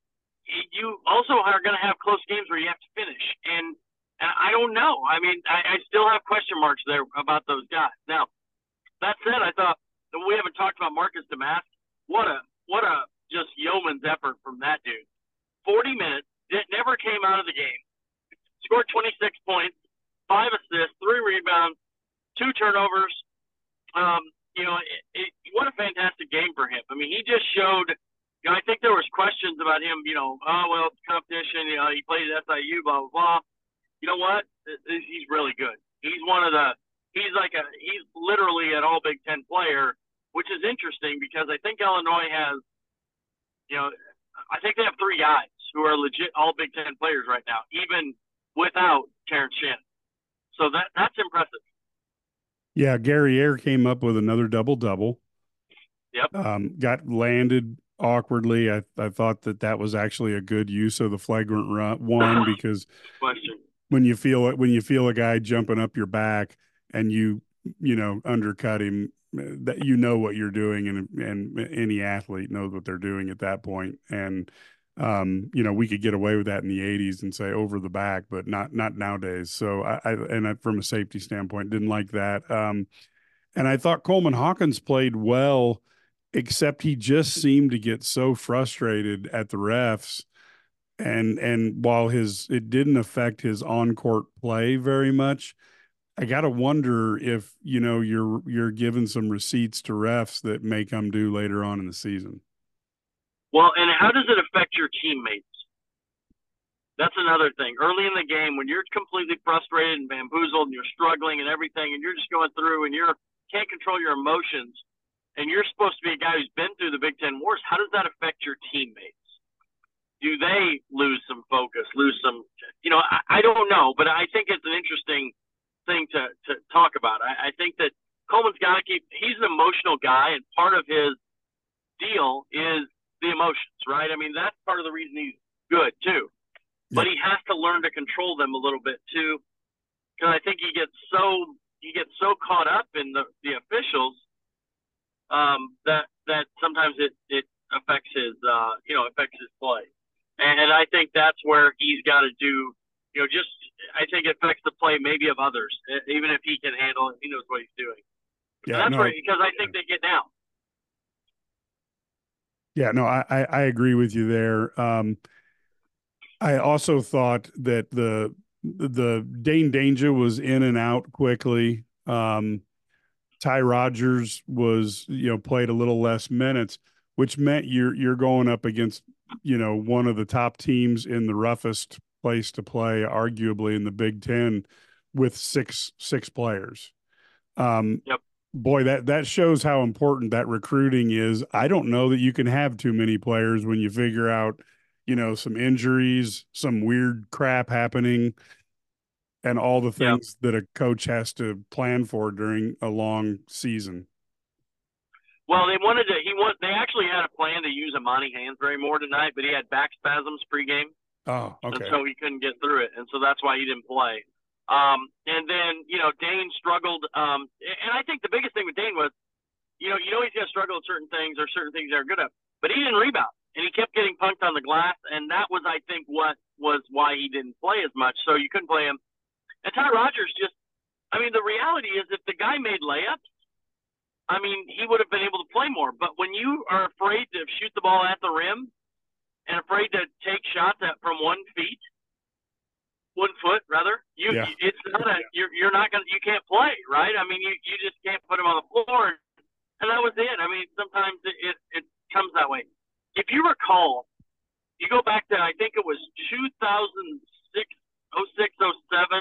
you also are going to have close games where you have to finish, and and I don't know. I mean, I, I still have question marks there about those guys. Now, that said, I thought that we haven't talked about Marcus Domask. What a what a just yeoman's effort from that dude. forty minutes, never came out of the game. Scored twenty-six points, five assists, three rebounds, two turnovers. Um, you know, it, it, what a fantastic game for him. I mean, he just showed, you know, I think there was questions about him, you know, oh, well, it's competition, you know, he played at S I U, blah, blah, blah. You know what? He's really good. He's one of the, he's like a, he's literally an all Big Ten player, which is interesting because I think Illinois has, you know, I think they have three guys who are legit all Big Ten players right now, even without Terrence Shannon. So that that's impressive. Yeah, Guerriere came up with another double-double. Yep. Um, got landed awkwardly. I, I thought that that was actually a good use of the flagrant run, one because Question. when you feel it, when you feel a guy jumping up your back and you, you know, undercut him, that you know what you're doing, and and any athlete knows what they're doing at that point. And um, you know, we could get away with that in the eighties and say over the back, but not not nowadays. So I, I and I, from a safety standpoint, didn't like that. Um, and I thought Coleman Hawkins played well, except he just seemed to get so frustrated at the refs. And and while his it didn't affect his on-court play very much, I got to wonder if, you know, you're you're giving some receipts to refs that may come due later on in the season. Well, and how does it affect your teammates? That's another thing. Early in the game, when you're completely frustrated and bamboozled and you're struggling and everything, and you're just going through and you can't control your emotions, and you're supposed to be a guy who's been through the Big Ten wars, how does that affect your teammates? Do they lose some focus, lose some, you know, I, I don't know, but I think it's an interesting thing to, to talk about. I, I think that Coleman's got to keep, he's an emotional guy, and part of his deal is the emotions, right? I mean, that's part of the reason he's good too, but he has to learn to control them a little bit too. Cause I think he gets so, he gets so caught up in the, the officials um, that, that sometimes it, it affects his, uh, you know, affects his play. And, and I think that's where he's got to do, you know, just I think it affects the play maybe of others. Even if he can handle it, he knows what he's doing. Yeah, and that's no, where, because I think they get down. Yeah, no, I, I, I agree with you there. Um, I also thought that the the Dane Danger was in and out quickly. Um, Ty Rodgers was, you know, played a little less minutes, which meant you're you're going up against, you know, one of the top teams in the roughest place to play, arguably in the Big Ten, with six six players. Um, Yep. Boy, that that shows how important that recruiting is. I don't know that you can have too many players when you figure out, you know, some injuries, some weird crap happening, and all the things yep. that a coach has to plan for during a long season. Well, they wanted to. He want. They actually had a plan to use Amani Hansberry more tonight, but he had back spasms pregame. Oh, okay. And so he couldn't get through it, and so that's why he didn't play. Um, and then, you know, Dane struggled. Um, and I think the biggest thing with Dane was, you know, you know he's going to struggle at certain things or certain things they're good at, but he didn't rebound, and he kept getting punked on the glass, and that was, I think, what was why he didn't play as much. So you couldn't play him. And Ty Rodgers just, I mean, the reality is if the guy made layups, I mean, he would have been able to play more. But when you are afraid to shoot the ball at the rim and afraid to take shots at, from one feet, one foot rather, you yeah. it's not a you're you're not gonna you can't play, right? I mean, you, you just can't put him on the floor, and that was it. I mean, sometimes it, it it comes that way. If you recall, you go back to I think it was two thousand six, oh six, oh seven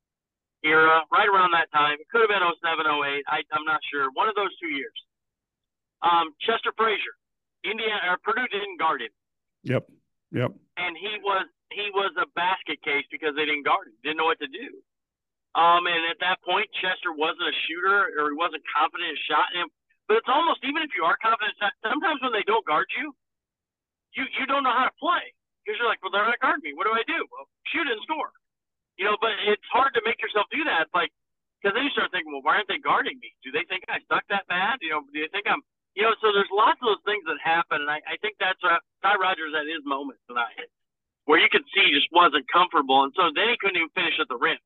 era, right around that time. It could have been oh seven, oh eight. I I'm not sure. One of those two years. Um, Chester Frazier, Indiana or Purdue didn't guard him. Yep. Yep. And he was. He was a basket case because they didn't guard him, didn't know what to do. Um, and at that point, Chester wasn't a shooter or he wasn't confident in his shot. And, but it's almost, even if you are confident, sometimes when they don't guard you, you, you don't know how to play. Because you're like, well, they're not guarding me. What do I do? Well, shoot and score. You know, but it's hard to make yourself do that. It's like, because then you start thinking, well, why aren't they guarding me? Do they think I suck that bad? You know, do they think I'm, you know, so there's lots of those things that happen. And I, I think that's uh, Ty Rodgers at his moment tonight, where you could see he just wasn't comfortable, and so then he couldn't even finish at the rim.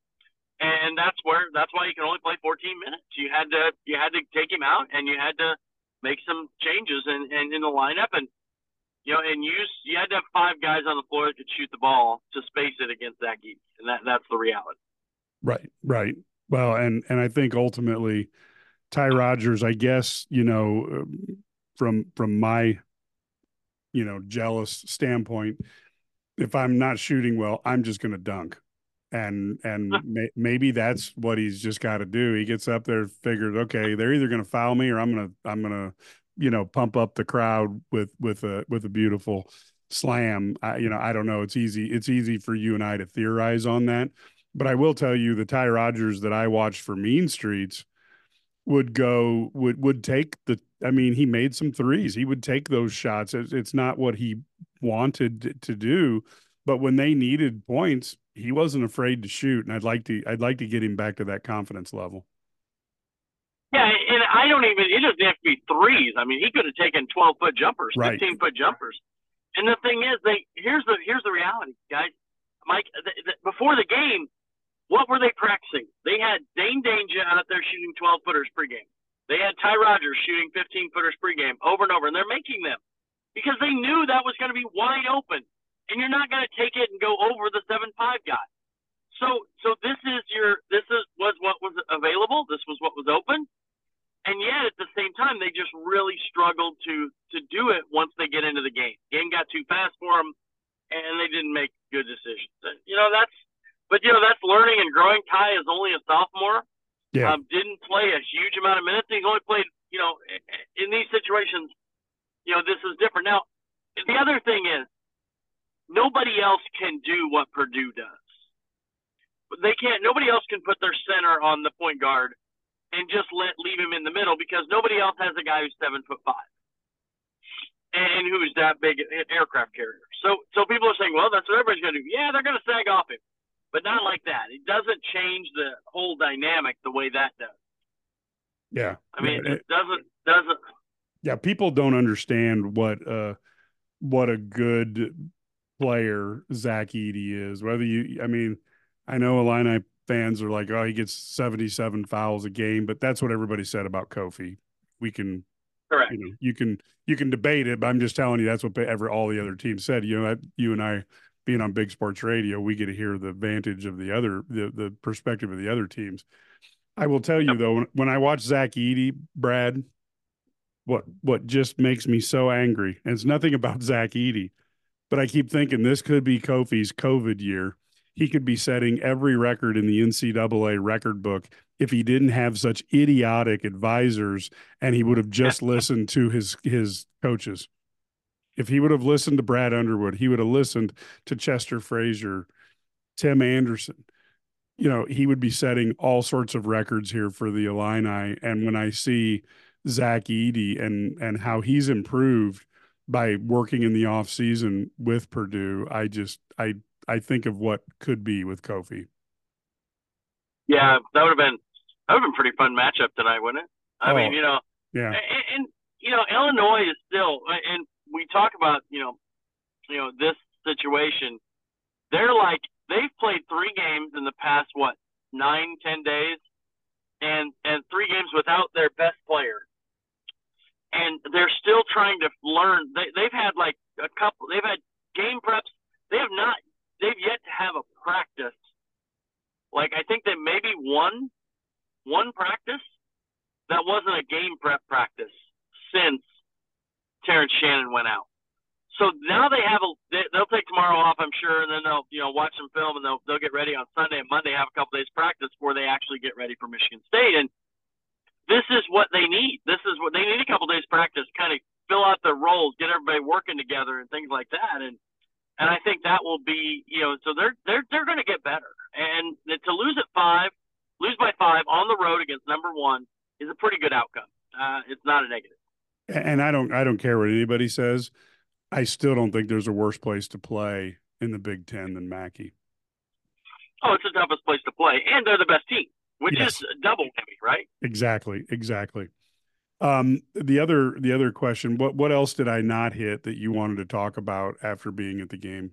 And that's where that's why he can only play fourteen minutes. You had to you had to take him out, and you had to make some changes in, in, in the lineup, and you know, and use you had to have five guys on the floor that could shoot the ball to space it against that geek, and that that's the reality. Right, right. Well, and and I think ultimately, Ty Rodgers, I guess, you know, from from my, you know, jealous standpoint, if I'm not shooting well, I'm just going to dunk. And and may, maybe that's what he's just got to do. He gets up there, figured, okay, they're either going to foul me or I'm going to I'm going to, you know, pump up the crowd with with a with a beautiful slam. I, you know, I don't know. It's easy. It's easy for you and I to theorize on that. But I will tell you, the Ty Rodgers that I watched for Mean Streets would go would would take the. I mean, he made some threes. He would take those shots. It's, it's not what he wanted to do, but when they needed points, he wasn't afraid to shoot. And I'd like to, I'd like to get him back to that confidence level. Yeah, and I don't even. It doesn't have to be threes. I mean, he could have taken twelve foot jumpers, right. fifteen foot jumpers. And the thing is, they here's the here's the reality, guys. Mike, the, the, before the game, what were they practicing? They had Dane Danger out there shooting twelve footers pregame. They had Ty Rodgers shooting fifteen footers pregame over and over, and they're making them because they knew that was going to be wide open, and you're not going to take it and go over the seven five guy. So, so this is your this is was what was available. This was what was open, and yet at the same time, they just really struggled to to do it once they get into the game. Game got too fast for them, and they didn't make good decisions. You know that's, but you know that's learning and growing. Ty is only a sophomore. Yeah. Um, didn't play a huge amount of minutes. He's only played, you know, in these situations, you know, this is different. Now, the other thing is nobody else can do what Purdue does. They can't, nobody else can put their center on the point guard and just let, leave him in the middle because nobody else has a guy who's seven foot five and who's that big an aircraft carrier. So, so people are saying, well, that's what everybody's going to do. Yeah, they're going to sag off him. But not like that. It doesn't change the whole dynamic the way that does. Yeah. I mean, yeah, it, it doesn't, doesn't. Yeah. People don't understand what, uh, what a good player Zach Edey is. Whether you, I mean, I know Illini fans are like, oh, he gets seventy-seven fouls a game, but that's what everybody said about Kofi. We can, Correct. you know, you can you can debate it, but I'm just telling you that's what ever all the other teams said. You know, you and I being on Big Sports Radio, we get to hear the vantage of the other, the the perspective of the other teams. I will tell you, though, when, when I watch Zach Edey, Brad, what what just makes me so angry, and it's nothing about Zach Edey, but I keep thinking this could be Kofi's COVID year. He could be setting every record in the N C double A record book if he didn't have such idiotic advisors and he would have just listened to his his coaches. If he would have listened to Brad Underwood, he would have listened to Chester Frazier, Tim Anderson. You know, he would be setting all sorts of records here for the Illini. And when I see Zach Edey and and how he's improved by working in the off season with Purdue, I just I I think of what could be with Kofi. Yeah, that would have been that would have been a pretty fun matchup tonight, wouldn't it? I Oh, mean, you know, Yeah. and, and you know, Illinois is still, and we talk about you know, you know this situation. They're like they've played three games in the past what nine, ten days, and and three games without their best player, and they're still trying to learn. They they've had like a couple. They've had game preps. They have not. They've yet to have a practice. Like I think that maybe one one practice that wasn't a game prep practice since Terrence Shannon went out. So now they have a they, they'll take tomorrow off, I'm sure, and then they'll you know watch some film and they'll they'll get ready on Sunday and Monday, have a couple days practice before they actually get ready for Michigan State. And this is what they need. This is what they need, a couple days practice, kind of fill out their roles, get everybody working together and things like that. And and I think that will be you know so they're they're they're going to get better. And to lose at five, lose by five on the road against number one is a pretty good outcome. Uh, it's not a negative. And I don't I don't care what anybody says. I still don't think there's a worse place to play in the Big Ten than Mackey. Oh, it's the toughest place to play, and they're the best team, which Yes. is double heavy, right? Exactly, exactly. Um, the other the other question, what what else did I not hit that you wanted to talk about after being at the game?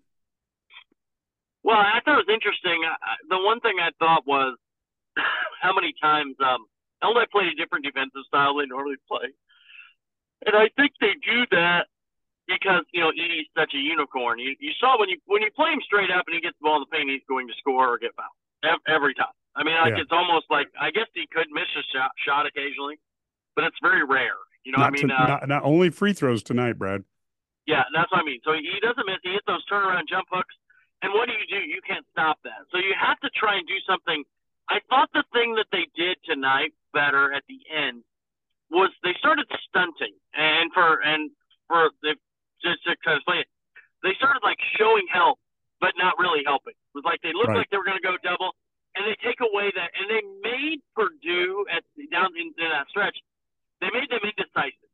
Well, I thought it was interesting. I, the one thing I thought was how many times um, Illinois played a different defensive style they normally play, and I think they do that because you know Edey's such a unicorn. You you saw when you when you play him straight up and he gets the ball in the paint, he's going to score or get fouled every time. I mean, like Yeah. it's almost like I guess he could miss a shot, shot occasionally, but it's very rare. You know, Not, what I mean, to, uh, not not only free throws tonight, Brad. yeah, that's what I mean. So he doesn't miss. He hits those turnaround jump hooks, and what do you do? You can't stop that. So you have to try and do something. I thought the thing that they did tonight better at the end was they started stunting, and for and for the just to kind of explain it, they started like showing help, but not really helping. It was like they looked Right. like they were going to go double, and they take away that, and they made Purdue at down in, in that stretch. They made them indecisive,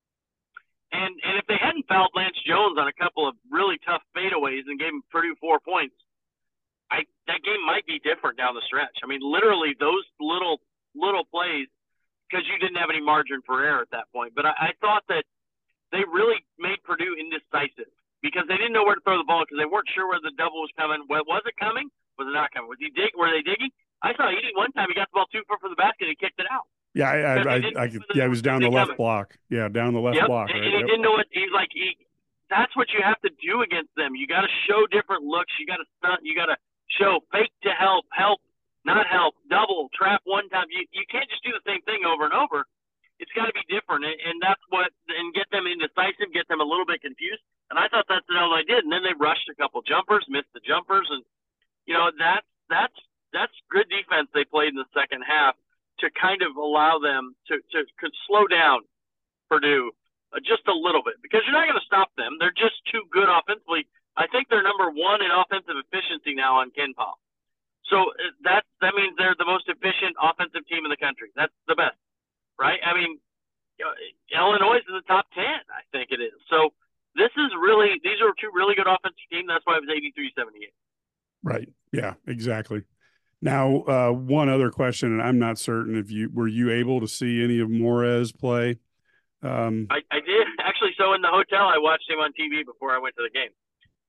and and if they hadn't fouled Lance Jones on a couple of really tough fadeaways and gave him Purdue four points, I that game might be different down the stretch. I mean, literally those little little plays, because you didn't have any margin for error at that point. But I, I thought that they really made Purdue indecisive because they didn't know where to throw the ball because they weren't sure where the double was coming. Well, was it coming? Was it not coming? Was he dig? Were they digging? I saw Edey one time. He got the ball two foot from the basket and he kicked it out. Yeah, I, I, Because I, they didn't I, know could, whether yeah, it was down the they left coming. block. Yeah, down the left Yep. block. And, Right? and he Yep. didn't know what he's like. He, that's what you have to do against them. You got to show different looks. You got to stunt. You got to show fake to help, help, not help, double, trap one time. You you can't just do the same thing over and over. It's got to be different, and, and that's what and get them indecisive, get them a little bit confused. And I thought that's what Illinois did. And then they rushed a couple jumpers, missed the jumpers, and you know that's that's that's good defense they played in the second half to kind of allow them to to could slow down Purdue uh, just a little bit because you're not going to stop them. They're just too good offensively. I think they're number one in offensive efficiency now on KenPom. So uh, that that means they're the most efficient offensive team in the country. That's the best, right? I mean, you know, Illinois is in the top ten, I think it is. So this is really these are two really good offensive teams. That's why it was eighty-three seventy-eight. Right. Yeah, exactly. Now, uh, one other question, and I'm not certain if you were you able to see any of Morez play. Um, I, I did actually. So in the hotel, I watched him on T V before I went to the game.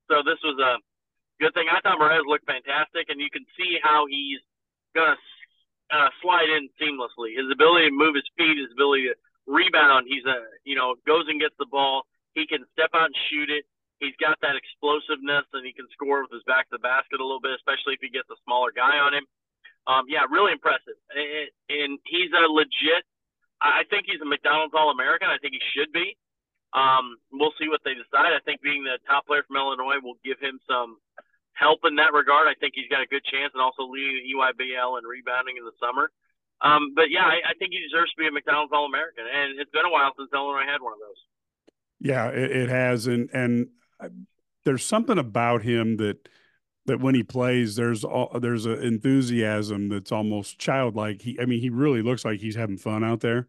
So this was a good thing. I thought Mraz looked fantastic, and you can see how he's going to uh, slide in seamlessly. His ability to move his feet, his ability to rebound. He's a, you know, goes and gets the ball. He can step out and shoot it. He's got that explosiveness, and he can score with his back to the basket a little bit, especially if he gets a smaller guy on him. Um, yeah, really impressive. And, and he's a legit, I think he's a McDonald's All-American. I think he should be. Um, we'll see what they decide. I think being the top player from Illinois will give him some help in that regard. I think he's got a good chance, and also leading the E Y B L and rebounding in the summer. Um, but, yeah, I, I think he deserves to be a McDonald's All-American, and it's been a while since Illinois had one of those. Yeah, it, it has, and and there's something about him that that when he plays, there's all, there's an enthusiasm that's almost childlike. He, I mean, he really looks like he's having fun out there,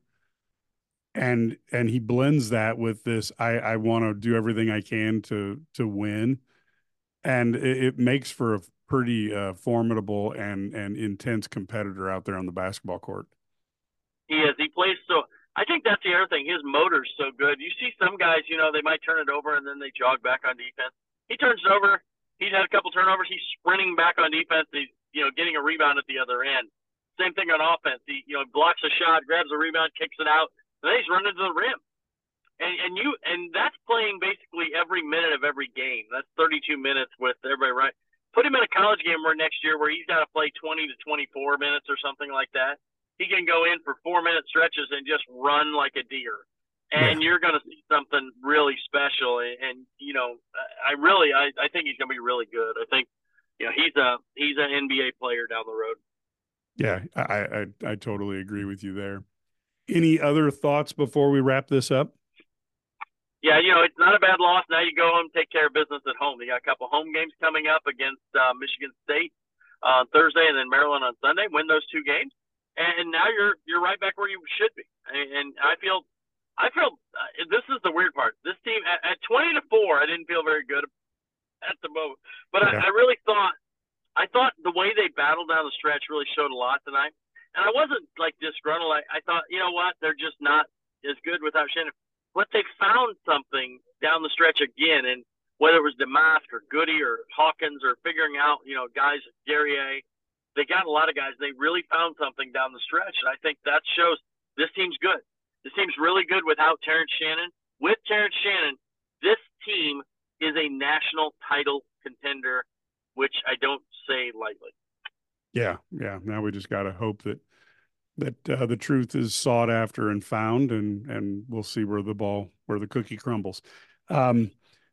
and and he blends that with this. I I want to do everything I can to to win, and it, it makes for a pretty uh, formidable and and intense competitor out there on the basketball court. He is. He plays so. I think that's the other thing. His motor's so good. You see some guys, you know, they might turn it over and then they jog back on defense. He turns it over. He's had a couple turnovers. He's sprinting back on defense. He's, you know, getting a rebound at the other end. Same thing on offense. He, you know, blocks a shot, grabs a rebound, kicks it out, and then he's running to the rim. And and you and that's playing basically every minute of every game. That's thirty-two minutes with everybody right. Put him in a college game where next year where he's got to play twenty to twenty-four minutes or something like that. He can go in for four-minute stretches and just run like a deer, and yeah. You're going to see something really special. And, and you know, I really, I, I think he's going to be really good. I think, you know, he's a he's an N B A player down the road. Yeah, I, I I totally agree with you there. Any other thoughts before we wrap this up? Yeah, you know, it's not a bad loss. Now you go home and take care of business at home. You got a couple home games coming up against uh, Michigan State on Thursday and then Maryland on Sunday. Win those two games. And now you're you're right back where you should be. And I feel, I feel uh, this is the weird part. This team at, at twenty to four, I didn't feel very good at the moment. But yeah. I, I really thought, I thought the way they battled down the stretch really showed a lot tonight. And I wasn't like disgruntled. I, I thought, you know what, they're just not as good without Shannon. But they found something down the stretch again, and whether it was Damask or Goody or Hawkins or figuring out, you know, guys, Guerrier. They got a lot of guys. They really found something down the stretch, and I think that shows this team's good. This team's really good without Terrence Shannon. With Terrence Shannon, this team is a national title contender, which I don't say lightly. Yeah, yeah. Now we just got to hope that that uh, the truth is sought after and found, and and we'll see where the ball, where the cookie crumbles. Um,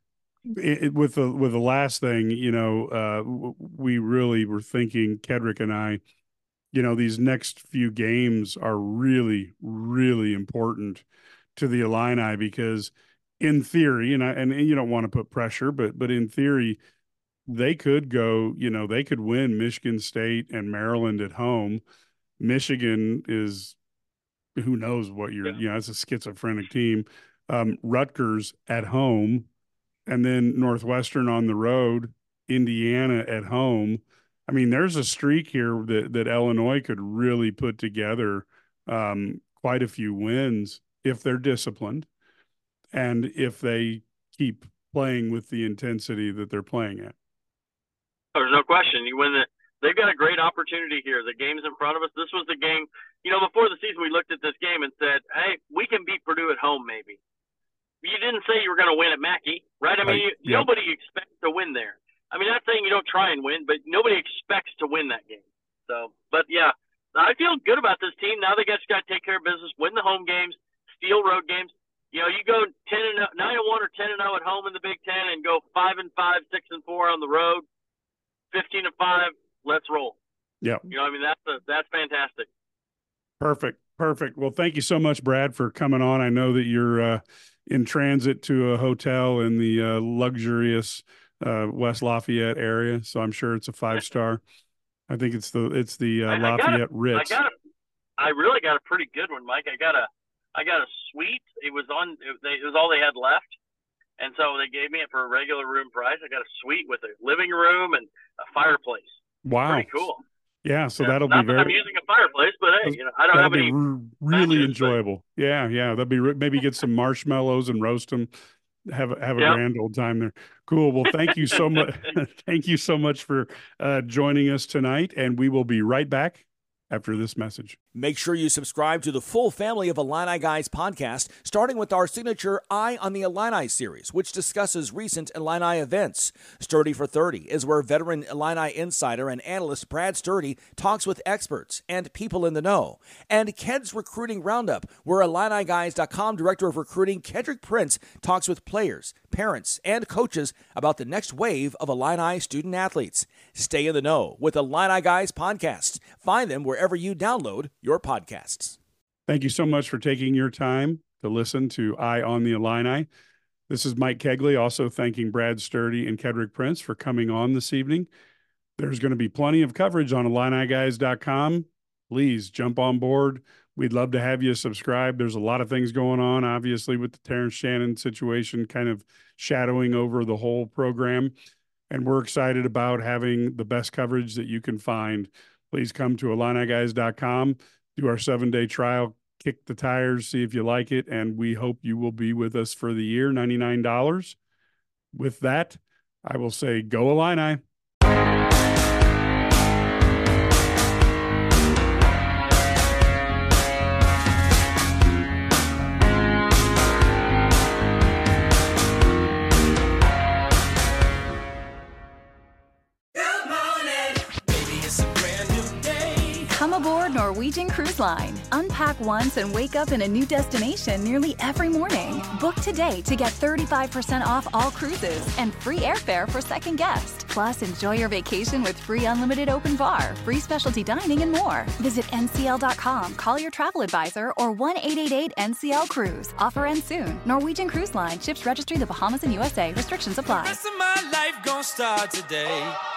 It, with the with the last thing, you know, uh, we really were thinking, Kedrick and I, you know, these next few games are really, really important to the Illini because, in theory, and I, and you don't want to put pressure, but but in theory, they could go, you know, they could win Michigan State and Maryland at home. Michigan is, who knows what you're, yeah. you know, it's a schizophrenic team. Um, Rutgers at home. And then Northwestern on the road, Indiana at home. I mean, there's a streak here that, that Illinois could really put together um, quite a few wins if they're disciplined and if they keep playing with the intensity that they're playing at. There's no question. You win the, they've got a great opportunity here. The game's in front of us. This was the game, you know, before the season we looked at this game and said, hey, we can beat Purdue at home maybe. You didn't say you were going to win at Mackey, right? I mean, right. You, yep. Nobody expects to win there. I mean, not saying you don't try and win, but nobody expects to win that game. So, but yeah, I feel good about this team. Now they just got to take care of business, win the home games, steal road games. You know, you go ten and nine and one or ten and zero at home in the Big Ten, and go five and five, six and four on the road, fifteen and five. Let's roll. Yeah. You know, I mean, that's a, that's fantastic. Perfect. Perfect. Well, thank you so much, Brad, for coming on. I know that you're uh, in transit to a hotel in the uh, luxurious uh, West Lafayette area, so I'm sure it's a five star. I think it's the it's the uh, I, I Lafayette a, Ritz. I got a, I really got a pretty good one, Mike. I got a I got a suite. It was on. It, they, it was all they had left, and so they gave me it for a regular room price. I got a suite with a living room and a fireplace. Wow, pretty cool. Yeah, so yeah, that'll not be very. That I'm using a fireplace, but hey, you know, I don't that'll have be any. r- really matches, enjoyable. But... Yeah, yeah, that'll be re- maybe get some marshmallows and roast them. have a, have a Yep. grand old time there. Cool. Well, thank you so much. Thank you so much for uh, joining us tonight. And we will be right back after this message. Make sure you subscribe to the full family of Illini Guys podcast, starting with our signature Eye on the Illini series, which discusses recent Illini events. Sturdy for thirty is where veteran Illini insider and analyst Brad Sturdy talks with experts and people in the know. And Ked's Recruiting Roundup, where Illini Guys dot com Director of Recruiting Kedrick Prince talks with players, parents, and coaches about the next wave of Illini student athletes. Stay in the know with Illini Guys podcasts. Find them wherever you download your podcasts. Thank you so much for taking your time to listen to Eye on the Illini. This is Mike Kegley, also thanking Brad Sturdy and Kedrick Prince for coming on this evening. There's going to be plenty of coverage on Illini Guys dot com. Please jump on board. We'd love to have you subscribe. There's a lot of things going on, obviously, with the Terrence Shannon situation kind of shadowing over the whole program. And we're excited about having the best coverage that you can find. Please come to Illini Guys dot com, do our seven-day trial, kick the tires, see if you like it, and we hope you will be with us for the year, ninety-nine dollars. With that, I will say, go Illini. Come aboard Norwegian Cruise Line. Unpack once and wake up in a new destination nearly every morning. Book today to get thirty-five percent off all cruises and free airfare for second guest. Plus, enjoy your vacation with free unlimited open bar, free specialty dining, and more. Visit N C L dot com, call your travel advisor, or one eight eight eight N C L Cruise. Offer ends soon. Norwegian Cruise Line. Ships registry the Bahamas and U S A. Restrictions apply. The rest of my life gon' start today.